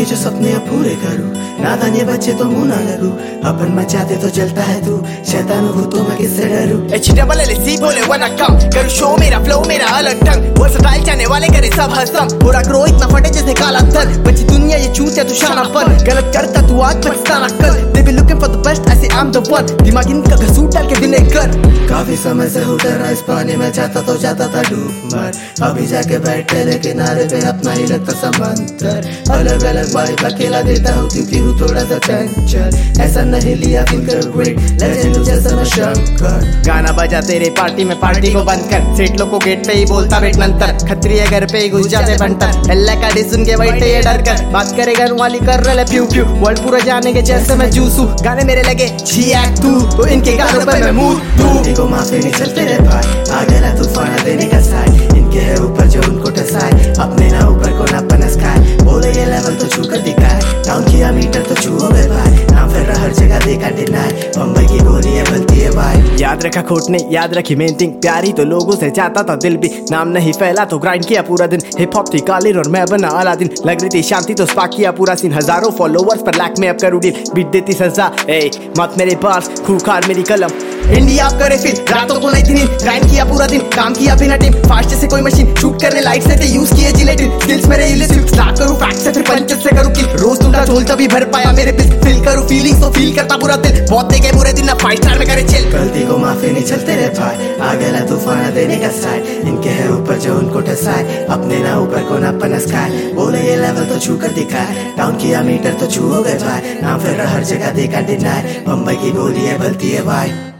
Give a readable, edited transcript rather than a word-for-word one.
के जो सपने अब पूरे करूं, नादान ये बच्चे तो मुंह ना लगू। अपन मचाते तो जलता है तू, शैतान हूँ तो मैं किससे डरूं। HLLC बोले वन कम करूं शो, मेरा फ्लो मेरा अलग ढंग, वर्सटाइल चाहने वाले करे सब हसम, पूरा ग्रो इतना फटे जैसे काला धन, बच्ची दुनिया ये चूतिया तू शानापन, गलत करता तू आज पछताना कल, they be looking for the best I say I'm the one, दिमाग इनका घसूट डाल के दिने कर। काफी समय से उतर रहा इस पानी में, जाता तो जाता था डूब मर, अभी जाके बैठे ले किनारे पे अपना ही लगता समंदर। अलग अलग वाइब अकेला देता हूँ क्योंकि हूँ थोड़ा सा चंचल, ऐसा नहीं लिया फिंगर ग्रेट लेजेंड जैसा मैं शंकर। गाना बजा तेरे पार्टी में, पार्टी को बंद कर, सेठ लोग को गेट पे ही बोलता वेट नंतर, खत्रिया घर पे ही घुस जाते बनतर, हल्ला का डी सुन के बैठे ये डर कर, बात करे घर वाली कर रहे फ्यू फ्यू, वर्ल्ड पूरा जाने के जैसे मैं जूसू, गाने मेरे लगे छियाक तू तो इनके गानों पे मैं मूड तू को माफी नहीं चलते रे भाई, आ गया ना तूफान देने का साथ, इनके है ऊपर जो उनको टसाए, अपने ना ऊपर को ना पनस खाए, बोले ये लेवल तो छू कर दिखाए, डाउन किया मीटर तो छू हो गए भाई, नाम फिर रहा हर जगह देखा डिनाई, बम्बई की गोली है बनती है भाई। याद रखा खोट नहीं, याद रखी मेन थिंग, प्यारी तो लोगों से चाहता था दिल भी, नाम नहीं फैला तो ग्राइंड किया पूरा दिन, हिप हॉप थी कालिर और मैं बना अलादीन, लग रही थी शांति तो स्पार्क किया पूरा सीन, हजारों फॉलोवर्स पर लाख में अब करूँ डील, बीट देती सजा ए मत मेरे पास खूंखार मेरी कलम, इंडिया आप करे फिर रातों को नहीं थी नींद, ग्राइंड किया पूरा दिन, काम किया बिना टीम, फास्ट जैसे कोई मशीन, शूट करने लाइट से थे यूज किए जिलेटिन, स्किल्स मेरे इलिसिट, स्टार्ट करूं फैक्ट से फिर पंच से करूं किल, रोज तुमका झोल तभी भर पाया मेरे बिल, फील करूं फीलिंग्स तो फील करता पूरा दिल, बहुत देखे बुरे दिन ना 5 स्टार में करे चिल। गलती को माफी नहीं चलते रे भाई, आ गया ना तूफान देने का साइड, इनके है ऊपर जो उनको टसाए, अपने ना ऊपर को ना पनस खाए, बोले ये लेवल तो छू कर दिखाए, डाउन किया मीटर तो छू हो गए भाई, नाम फिर हर जगह देखा डिनाई, बम्बई की गोली है बलती है भाई।